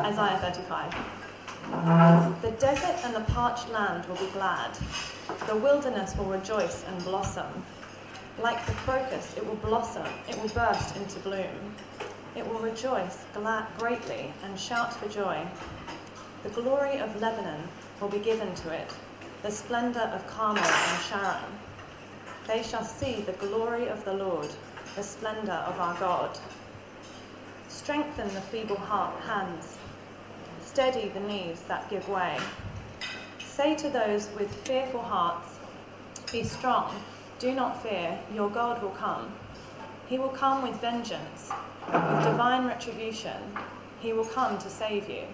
Isaiah 35. The desert and the parched land will be glad. The wilderness will rejoice and blossom. Like the crocus, it will blossom, it will burst into bloom. It will rejoice greatly and shout for joy. The glory of Lebanon will be given to it, the splendor of Carmel and Sharon. They shall see the glory of the Lord, the splendor of our God. Strengthen the feeble hands. Steady the knees that give way. Say to those with fearful hearts, be strong, do not fear, your God will come. He will come with vengeance, with divine retribution. He will come to save you.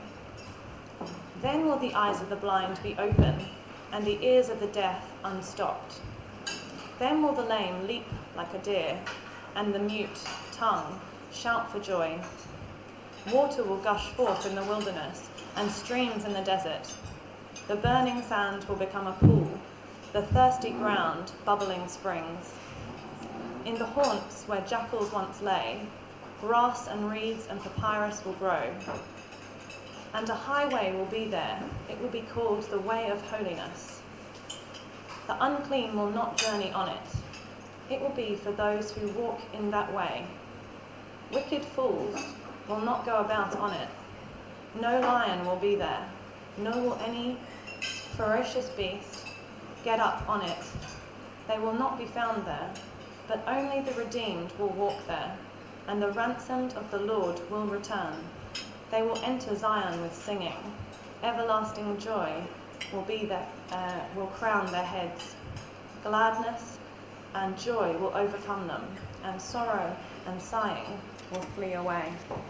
Then will the eyes of the blind be open, and the ears of the deaf unstopped. Then will the lame leap like a deer, and the mute tongue shout for joy. Water will gush forth in the wilderness, and streams in the desert. The burning sand will become a pool, the thirsty ground bubbling springs. In the haunts where jackals once lay, grass and reeds and papyrus will grow. And a highway will be there, it will be called the way of holiness. The unclean will not journey on it. It will be for those who walk in that way. Wicked fools will not go about on it. No lion will be there, nor will any ferocious beast get up on it. They will not be found there, but only the redeemed will walk there, and the ransomed of the Lord will return. They will enter Zion with singing. Everlasting joy will crown their heads. Gladness and joy will overcome them, and sorrow and sighing will flee away.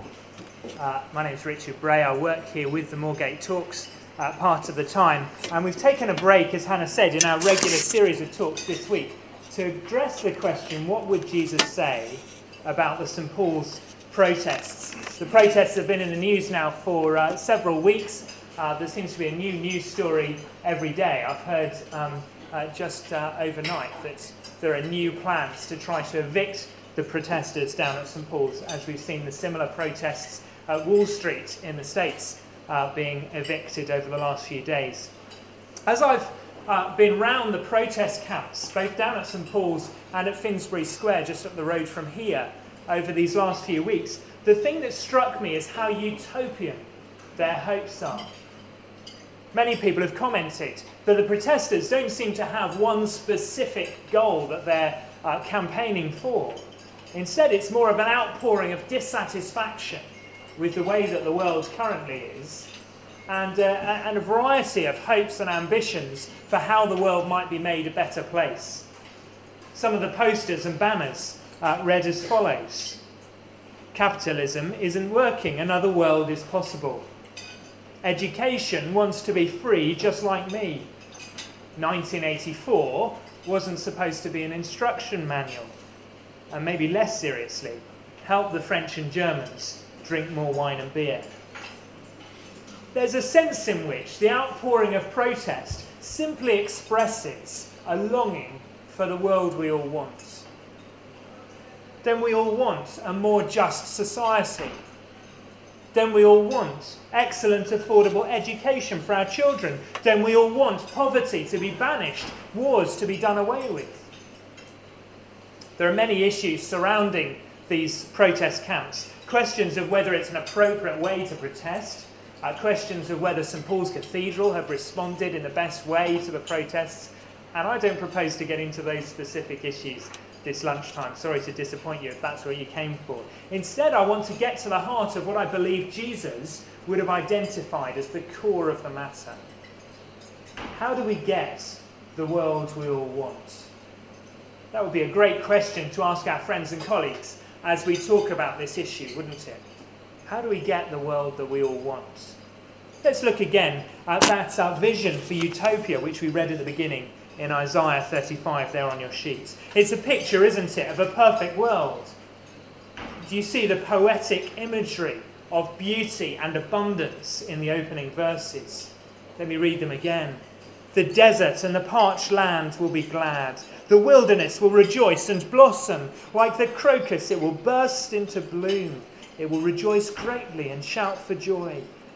My name is Richard Bray. I work here with the Moorgate Talks part of the time, and we've taken a break, as Hannah said, in our regular series of talks this week to address the question, what would Jesus say about the St Paul's protests? The protests have been in the news now for several weeks. There seems to be a new news story every day. I've heard just overnight that there are new plans to try to evict the protesters down at St Paul's, as we've seen the similar protests at Wall Street in the States being evicted over the last few days. As I've been round the protest camps, both down at St Paul's and at Finsbury Square, just up the road from here, over these last few weeks, the thing that struck me is how utopian their hopes are. Many people have commented that the protesters don't seem to have one specific goal that they're campaigning for. Instead, it's more of an outpouring of dissatisfaction with the way that the world currently is, and a variety of hopes and ambitions for how the world might be made a better place. Some of the posters and banners read as follows: capitalism isn't working, another world is possible. Education wants to be free just like me. 1984 wasn't supposed to be an instruction manual. And maybe less seriously, help the French and Germans drink more wine and beer. There's a sense in which the outpouring of protest simply expresses a longing for the world we all want. Then we all want a more just society. Then we all want excellent, affordable education for our children. Then we all want poverty to be banished, wars to be done away with. There are many issues surrounding these protest camps. Questions of whether it's an appropriate way to protest. Questions of whether St Paul's Cathedral have responded in the best way to the protests. And I don't propose to get into those specific issues this lunchtime. Sorry to disappoint you if that's what you came for. Instead, I want to get to the heart of what I believe Jesus would have identified as the core of the matter. How do we get the world we all want? That would be a great question to ask our friends and colleagues as we talk about this issue, wouldn't it? How do we get the world that we all want? Let's look again at that vision for utopia, which we read at the beginning in Isaiah 35 there on your sheets. It's a picture, isn't it, of a perfect world. Do you see the poetic imagery of beauty and abundance in the opening verses? Let me read them again. The desert and the parched land will be glad. The wilderness will rejoice and blossom. Like the crocus, it will burst into bloom. It will rejoice greatly and shout for joy.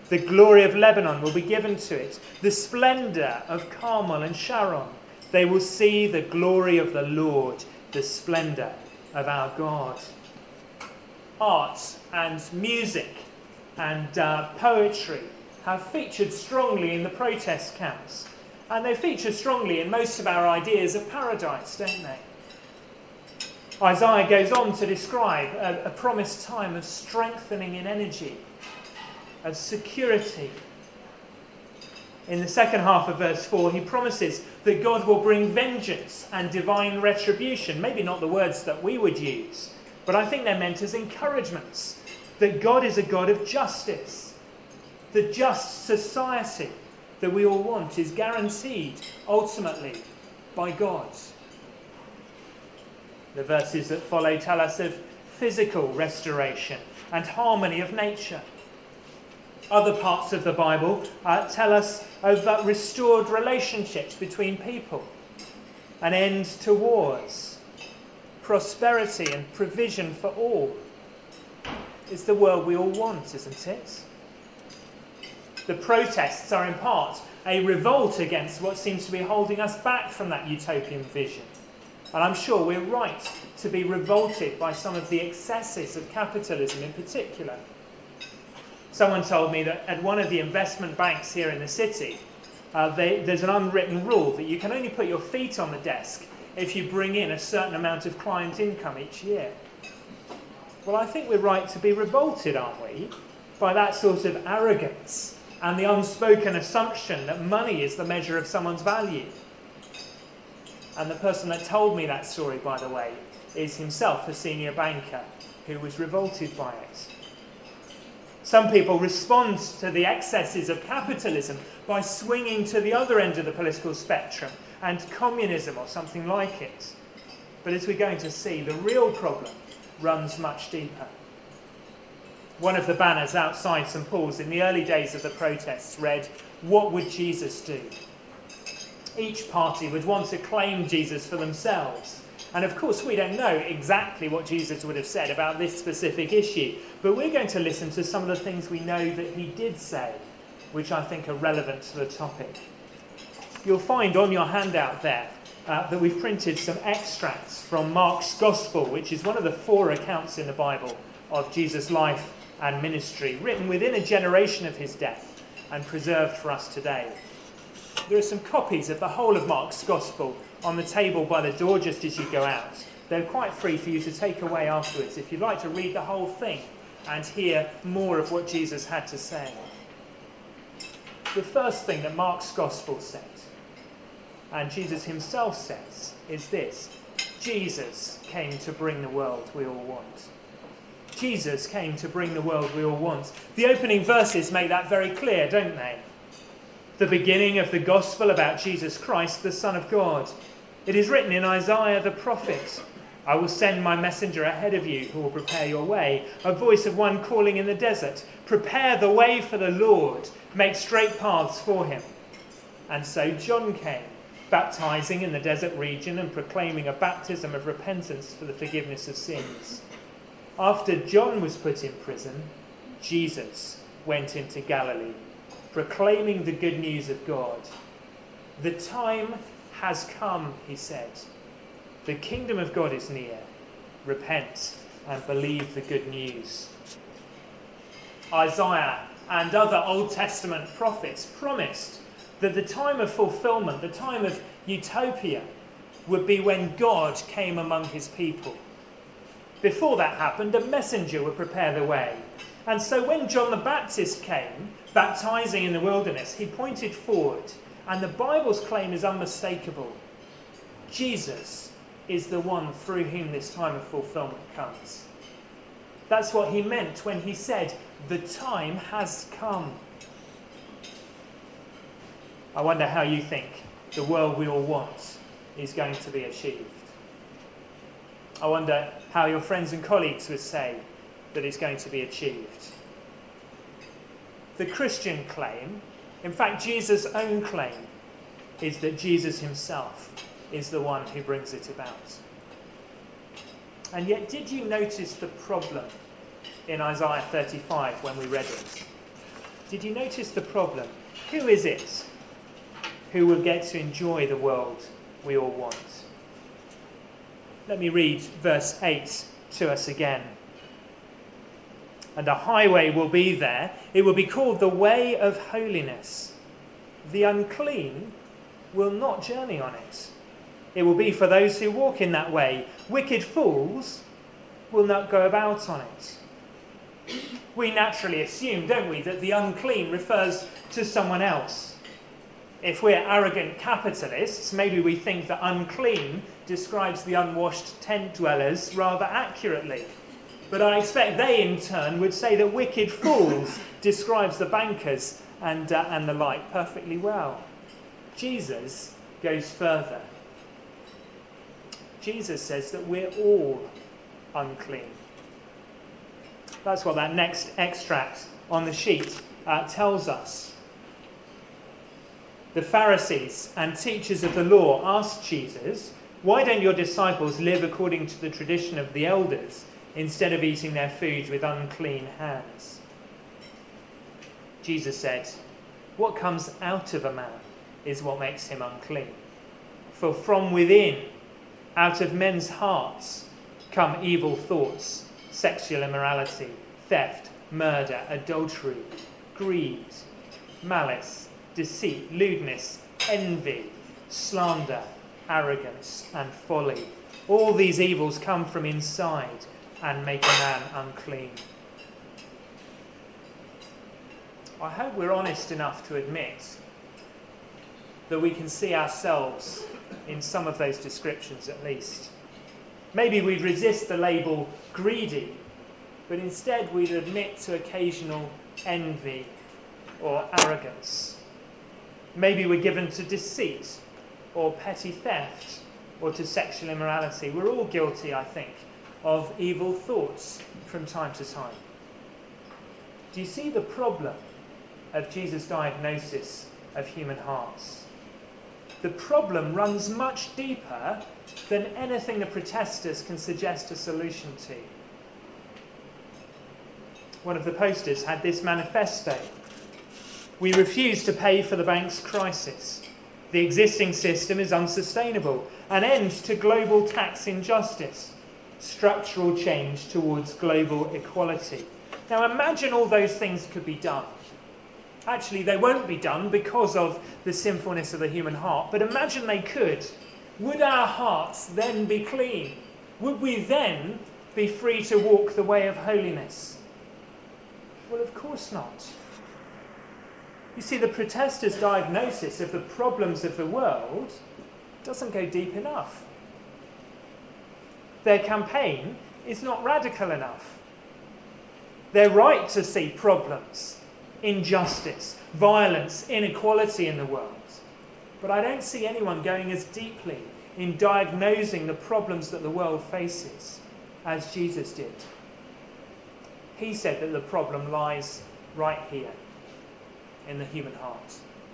The glory of Lebanon will be given to it, the splendour of Carmel and Sharon. They will see the glory of the Lord, the splendour of our God. Art and music and poetry have featured strongly in the protest camps. And they feature strongly in most of our ideas of paradise, don't they? Isaiah goes on to describe a promised time of strengthening in energy, of security. In the second half of verse 4, he promises that God will bring vengeance and divine retribution. Maybe not the words that we would use, but I think they're meant as encouragements. That God is a God of justice. The just society that we all want is guaranteed ultimately by God. The verses that follow tell us of physical restoration and harmony of nature. Other parts of the Bible tell us of restored relationships between people, an end to wars, prosperity and provision for all. It's the world we all want, isn't it? The protests are in part a revolt against what seems to be holding us back from that utopian vision. And I'm sure we're right to be revolted by some of the excesses of capitalism in particular. Someone told me that at one of the investment banks here in the city, there's an unwritten rule that you can only put your feet on the desk if you bring in a certain amount of client income each year. Well, I think we're right to be revolted, aren't we, by that sort of arrogance and the unspoken assumption that money is the measure of someone's value. And the person that told me that story, by the way, is himself a senior banker who was revolted by it. Some people respond to the excesses of capitalism by swinging to the other end of the political spectrum and communism or something like it. But as we're going to see, the real problem runs much deeper. One of the banners outside St. Paul's in the early days of the protests read, "What would Jesus do?" Each party would want to claim Jesus for themselves. And of course, we don't know exactly what Jesus would have said about this specific issue, but we're going to listen to some of the things we know that he did say, which I think are relevant to the topic. You'll find on your handout there that we've printed some extracts from Mark's Gospel, which is one of the 4 accounts in the Bible of Jesus' life and ministry, written within a generation of his death and preserved for us today. There are some copies of the whole of Mark's Gospel on the table by the door just as you go out. They're quite free for you to take away afterwards if you'd like to read the whole thing and hear more of what Jesus had to say. The first thing that Mark's Gospel says, and Jesus himself says, is this: Jesus came to bring the world we all want. Jesus came to bring the world we all want. The opening verses make that very clear, don't they? The beginning of the gospel about Jesus Christ, the Son of God. It is written in Isaiah the prophet, "I will send my messenger ahead of you who will prepare your way, a voice of one calling in the desert, prepare the way for the Lord, make straight paths for him." And so John came, baptizing in the desert region and proclaiming a baptism of repentance for the forgiveness of sins. After John was put in prison, Jesus went into Galilee, proclaiming the good news of God. "The time has come," he said. "The kingdom of God is near. Repent and believe the good news." Isaiah and other Old Testament prophets promised that the time of fulfillment, the time of utopia, would be when God came among his people. Before that happened, a messenger would prepare the way. And so when John the Baptist came, baptizing in the wilderness, he pointed forward. And the Bible's claim is unmistakable. Jesus is the one through whom this time of fulfillment comes. That's what he meant when he said, "The time has come." I wonder how you think the world we all want is going to be achieved. I wonder how your friends and colleagues would say that it's going to be achieved. The Christian claim, in fact Jesus' own claim, is that Jesus himself is the one who brings it about. And yet, did you notice the problem in Isaiah 35 when we read it? Did you notice the problem? Who is it who will get to enjoy the world we all want? Let me read verse 8 to us again. And a highway will be there. It will be called the way of holiness. The unclean will not journey on it. It will be for those who walk in that way. Wicked fools will not go about on it. We naturally assume, don't we, that the unclean refers to someone else. If we're arrogant capitalists, maybe we think that unclean describes the unwashed tent dwellers rather accurately. But I expect they, in turn, would say that wicked fools describes the bankers and the like perfectly well. Jesus goes further. Jesus says that we're all unclean. That's what that next extract on the sheet tells us. The Pharisees and teachers of the law asked Jesus, "Why don't your disciples live according to the tradition of the elders instead of eating their food with unclean hands?" Jesus said, "What comes out of a man is what makes him unclean. For from within, out of men's hearts, come evil thoughts, sexual immorality, theft, murder, adultery, greed, malice, deceit, lewdness, envy, slander, arrogance, and folly. All these evils come from inside and make a man unclean." I hope we're honest enough to admit that we can see ourselves in some of those descriptions at least. Maybe we'd resist the label greedy, but instead we'd admit to occasional envy or arrogance. Maybe we're given to deceit or petty theft or to sexual immorality. We're all guilty, I think, of evil thoughts from time to time. Do you see the problem of Jesus' diagnosis of human hearts? The problem runs much deeper than anything the protesters can suggest a solution to. One of the posters had this manifesto: "We refuse to pay for the bank's crisis. The existing system is unsustainable. An end to global tax injustice. Structural change towards global equality." Now imagine all those things could be done. Actually, they won't be done because of the sinfulness of the human heart, but imagine they could. Would our hearts then be clean? Would we then be free to walk the way of holiness? Well, of course not. You see, the protesters' diagnosis of the problems of the world doesn't go deep enough. Their campaign is not radical enough. They're right to see problems, injustice, violence, inequality in the world. But I don't see anyone going as deeply in diagnosing the problems that the world faces as Jesus did. He said that the problem lies right here in the human heart.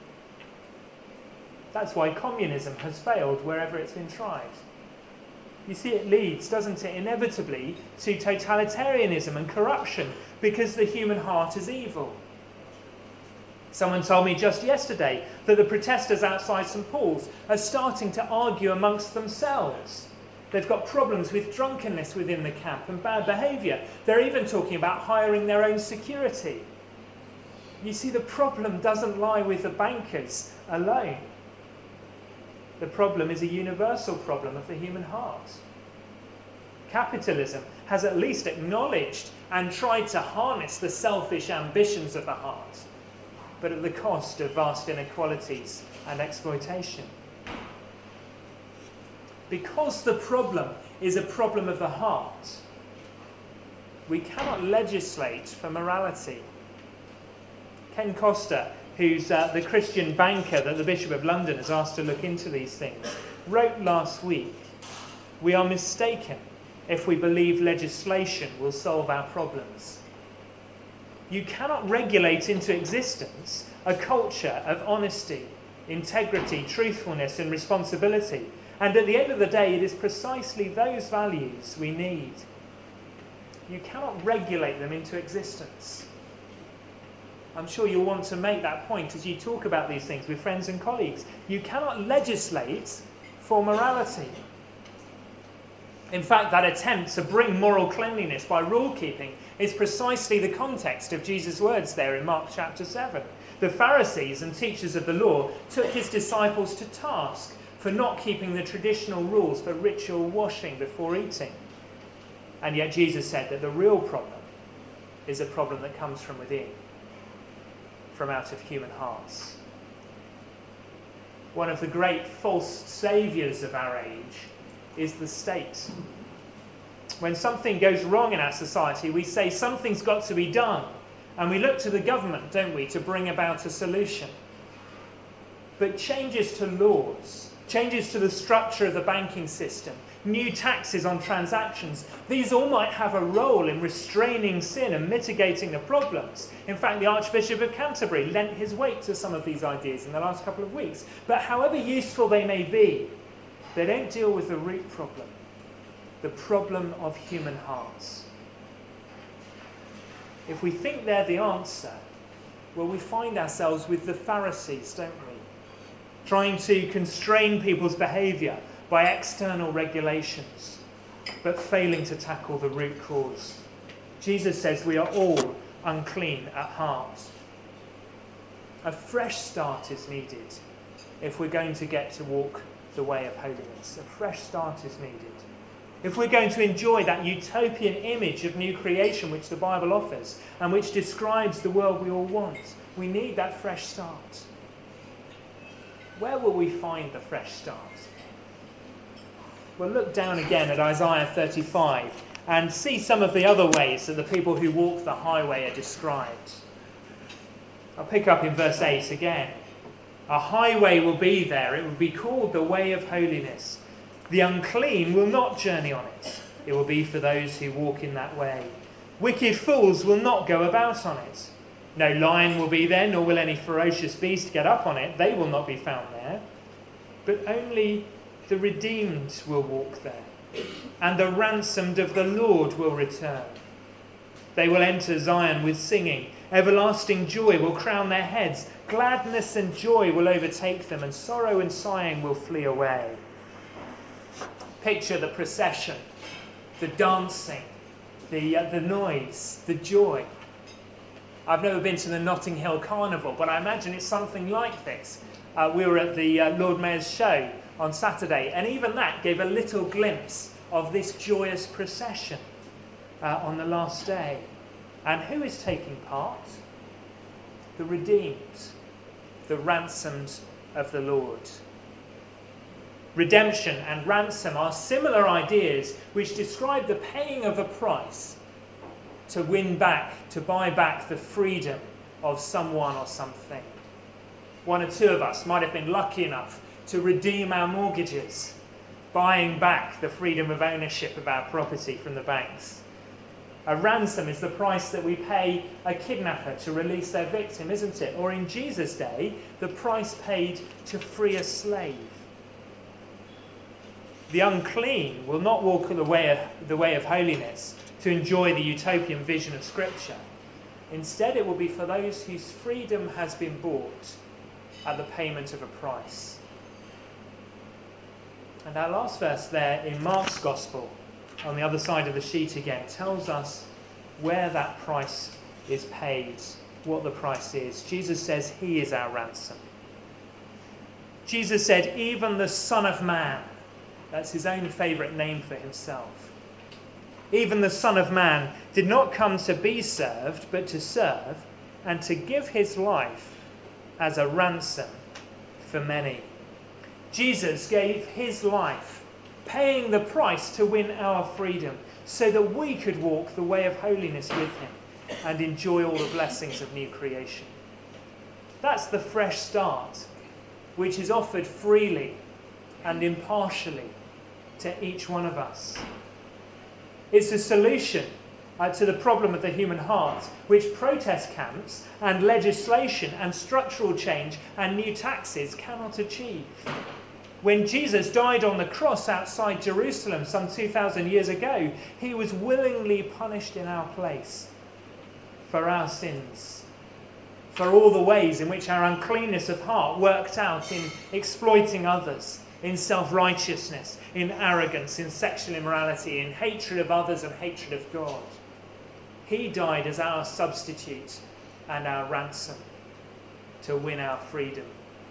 That's why communism has failed wherever it's been tried. You see, it leads, doesn't it, inevitably to totalitarianism and corruption because the human heart is evil. Someone told me just yesterday that the protesters outside St. Paul's are starting to argue amongst themselves. They've got problems with drunkenness within the camp and bad behaviour. They're even talking about hiring their own security. You see, the problem doesn't lie with the bankers alone. The problem is a universal problem of the human heart. Capitalism has at least acknowledged and tried to harness the selfish ambitions of the heart, but at the cost of vast inequalities and exploitation. Because the problem is a problem of the heart, we cannot legislate for morality. Ken Costa, who's the Christian banker that the Bishop of London has asked to look into these things, wrote last week, "We are mistaken if we believe legislation will solve our problems. You cannot regulate into existence a culture of honesty, integrity, truthfulness and responsibility. And at the end of the day, it is precisely those values we need. You cannot regulate them into existence. I'm sure you'll want to make that point as you talk about these things with friends and colleagues. You cannot legislate for morality. In fact, that attempt to bring moral cleanliness by rule-keeping is precisely the context of Jesus' words there in Mark chapter 7. The Pharisees and teachers of the law took his disciples to task for not keeping the traditional rules for ritual washing before eating. And yet Jesus said that the real problem is a problem that comes from within, from out of human hearts. One of the great false saviours of our age is the state. When something goes wrong in our society, we say something's got to be done, and we look to the government, don't we, to bring about a solution. But changes to laws, changes to the structure of the banking system, new taxes on transactions, these all might have a role in restraining sin and mitigating the problems. In fact, the Archbishop of Canterbury lent his weight to some of these ideas in the last couple of weeks. But however useful they may be, they don't deal with the root problem, the problem of human hearts. If we think they're the answer, well, we find ourselves with the Pharisees, don't we? Trying to constrain people's behaviour by external regulations, but failing to tackle the root cause. Jesus says we are all unclean at heart. A fresh start is needed if we're going to get to walk the way of holiness. A fresh start is needed. If we're going to enjoy that utopian image of new creation which the Bible offers and which describes the world we all want, we need that fresh start. Where will we find the fresh start? Well, look down again at Isaiah 35 and see some of the other ways that the people who walk the highway are described. I'll pick up in verse 8 again. A highway will be there. It will be called the way of holiness. The unclean will not journey on it. It will be for those who walk in that way. Wicked fools will not go about on it. No lion will be there, nor will any ferocious beast get up on it. They will not be found there. But only the redeemed will walk there, and the ransomed of the Lord will return. They will enter Zion with singing. Everlasting joy will crown their heads. Gladness and joy will overtake them, and sorrow and sighing will flee away. Picture the procession, the dancing, the noise, the joy. I've never been to the Notting Hill Carnival, but I imagine it's something like this. We were at the Lord Mayor's show on Saturday, and even that gave a little glimpse of this joyous procession on the last day. And who is taking part? The redeemed, the ransomed of the Lord. Redemption and ransom are similar ideas which describe the paying of a price to win back, to buy back the freedom of someone or something. One or two of us might have been lucky enough to redeem our mortgages, buying back the freedom of ownership of our property from the banks. A ransom is the price that we pay a kidnapper to release their victim, isn't it? Or in Jesus' day, the price paid to free a slave. The unclean will not walk the way of holiness to enjoy the utopian vision of Scripture. Instead, it will be for those whose freedom has been bought at the payment of a price. And our last verse there in Mark's Gospel, on the other side of the sheet again, tells us where that price is paid, what the price is. Jesus says he is our ransom. Jesus said, even the Son of Man, that's his own favourite name for himself, even the Son of Man did not come to be served, but to serve, and to give his life as a ransom for many. Jesus gave his life, paying the price to win our freedom, so that we could walk the way of holiness with him and enjoy all the blessings of new creation. That's the fresh start, which is offered freely and impartially to each one of us. It's a solution to the problem of the human heart, which protest camps and legislation and structural change and new taxes cannot achieve. When Jesus died on the cross outside Jerusalem some 2,000 years ago, he was willingly punished in our place for our sins, for all the ways in which our uncleanness of heart worked out in exploiting others, in self-righteousness, in arrogance, in sexual immorality, in hatred of others and hatred of God. He died as our substitute and our ransom to win our freedom.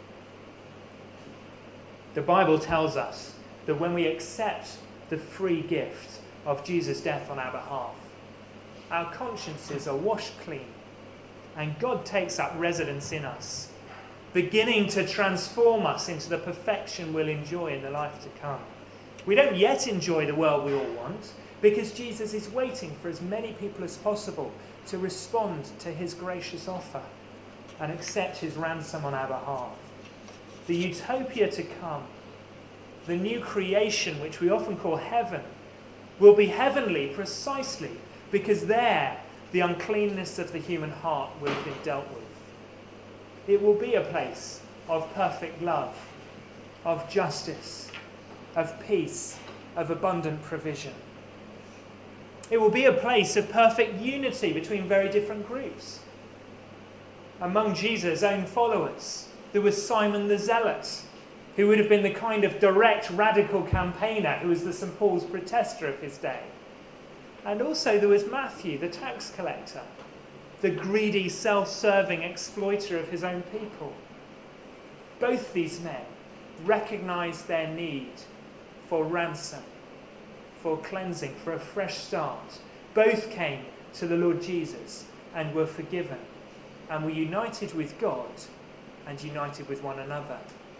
The Bible tells us that when we accept the free gift of Jesus' death on our behalf, our consciences are washed clean and God takes up residence in us, beginning to transform us into the perfection we'll enjoy in the life to come. We don't yet enjoy the world we all want because Jesus is waiting for as many people as possible to respond to his gracious offer and accept his ransom on our behalf. The utopia to come, the new creation which we often call heaven, will be heavenly precisely because there the uncleanness of the human heart will have been dealt with. It will be a place of perfect love, of justice, of peace, of abundant provision. It will be a place of perfect unity between very different groups. Among Jesus' own followers, there was Simon the Zealot, who would have been the kind of direct radical campaigner who was the St. Paul's protester of his day. And also there was Matthew, the tax collector, the greedy, self-serving exploiter of his own people. Both these men recognized their need for ransom, for cleansing, for a fresh start. Both came to the Lord Jesus and were forgiven and were united with God and united with one another.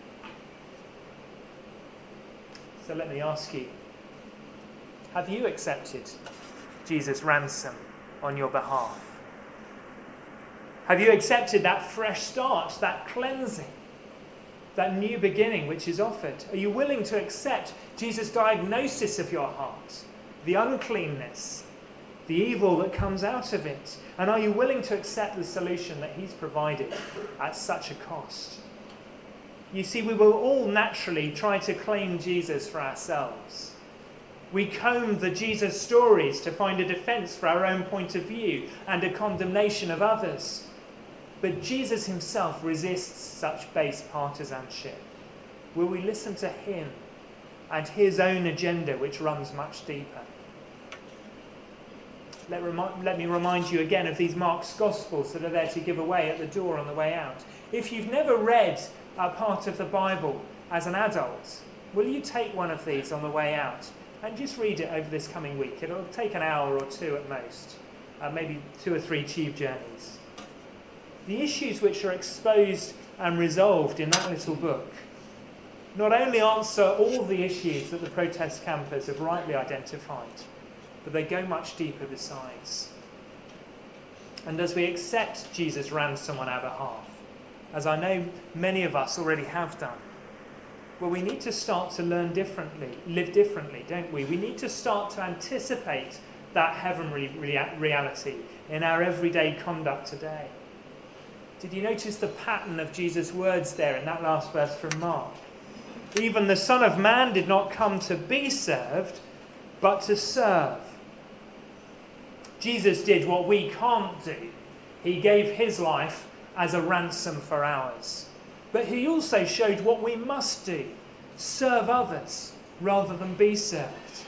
So let me ask you, have you accepted Jesus' ransom on your behalf? Have you accepted that fresh start, that cleansing, that new beginning which is offered? Are you willing to accept Jesus' diagnosis of your heart, the uncleanness, the evil that comes out of it? And are you willing to accept the solution that he's provided at such a cost? You see, we will all naturally try to claim Jesus for ourselves. We comb the Jesus stories to find a defence for our own point of view and a condemnation of others. But Jesus himself resists such base partisanship. Will we listen to him and his own agenda, which runs much deeper? Let me remind you again of these Mark's Gospels that are there to give away at the door on the way out. If you've never read a part of the Bible as an adult, will you take one of these on the way out and just read it over this coming week? It'll take an hour or two at most, maybe 2 or 3 tube journeys. The issues which are exposed and resolved in that little book not only answer all the issues that the protest campers have rightly identified, but they go much deeper besides. And as we accept Jesus' ransom on our behalf, as I know many of us already have done, well, we need to start to learn differently, live differently, don't we? We need to start to anticipate that heavenly reality in our everyday conduct today. Did you notice the pattern of Jesus' words there in that last verse from Mark? Even the Son of Man did not come to be served, but to serve. Jesus did what we can't do. He gave his life as a ransom for ours. But he also showed what we must do: serve others rather than be served.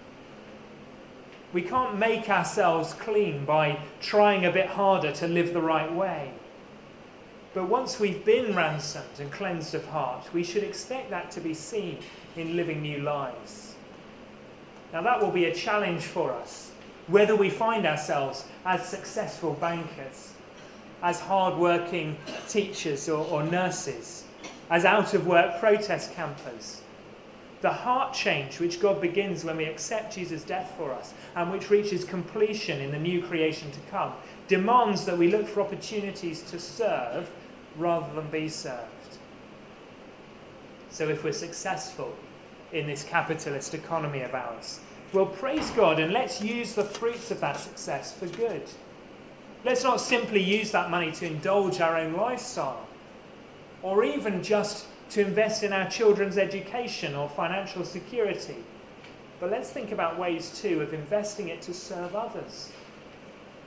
We can't make ourselves clean by trying a bit harder to live the right way. But once we've been ransomed and cleansed of heart, we should expect that to be seen in living new lives. Now that will be a challenge for us, whether we find ourselves as successful bankers, as hard-working teachers or nurses, as out-of-work protest campers. The heart change which God begins when we accept Jesus' death for us and which reaches completion in the new creation to come demands that we look for opportunities to serve rather than be served. So if we're successful in this capitalist economy of ours, well, praise God and let's use the fruits of that success for good. Let's not simply use that money to indulge our own lifestyle or even just to invest in our children's education or financial security. But let's think about ways too of investing it to serve others.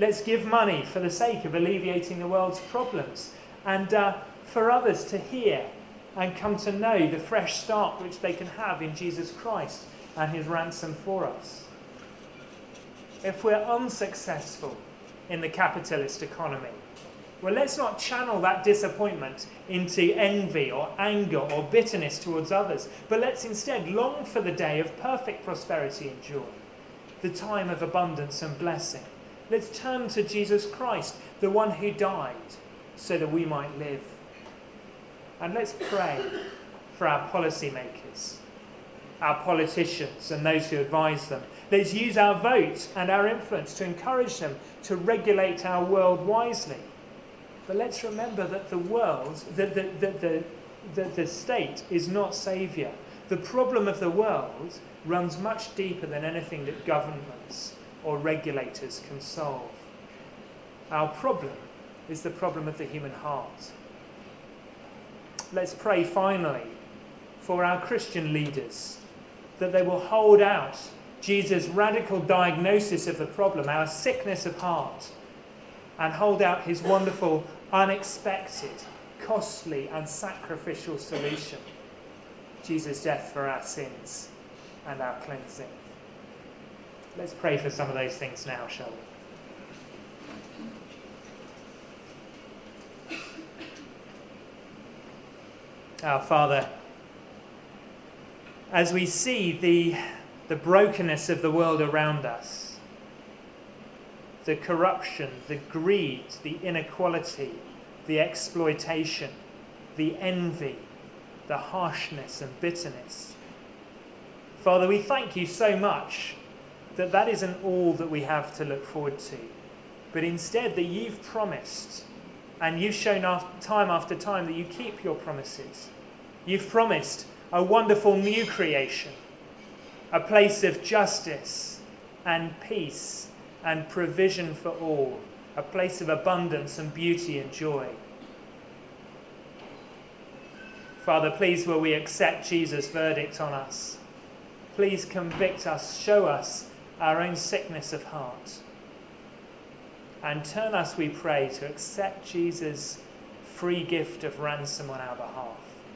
Let's give money for the sake of alleviating the world's problems, and for others to hear and come to know the fresh start which they can have in Jesus Christ and his ransom for us. If we're unsuccessful in the capitalist economy, well, let's not channel that disappointment into envy or anger or bitterness towards others, but let's instead long for the day of perfect prosperity and joy, the time of abundance and blessing. Let's turn to Jesus Christ, the one who died so that we might live. And let's pray for our policymakers, our politicians and those who advise them. Let's use our vote and our influence to encourage them to regulate our world wisely. But let's remember that the world, the state is not saviour. The problem of the world runs much deeper than anything that governments or regulators can solve. Our problem is the problem of the human heart. Let's pray finally for our Christian leaders, that they will hold out Jesus' radical diagnosis of the problem, our sickness of heart, and hold out his wonderful, unexpected, costly and sacrificial solution, Jesus' death for our sins and our cleansing. Let's pray for some of those things now, shall we? Our Father, as we see the brokenness of the world around us, the corruption, the greed, the inequality, the exploitation, the envy, the harshness and bitterness, Father, we thank you so much that that isn't all that we have to look forward to, but instead that you've promised, and you've shown time after time that you keep your promises. You've promised a wonderful new creation, a place of justice and peace and provision for all, a place of abundance and beauty and joy. Father, please will we accept Jesus' verdict on us. Please convict us, show us our own sickness of heart. And turn us, we pray, to accept Jesus' free gift of ransom on our behalf.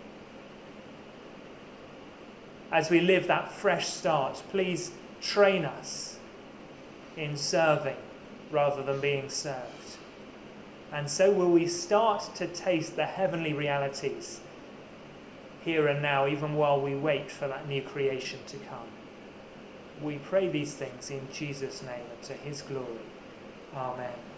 As we live that fresh start, please train us in serving rather than being served. And so will we start to taste the heavenly realities here and now, even while we wait for that new creation to come. We pray these things in Jesus' name and to his glory. Amen.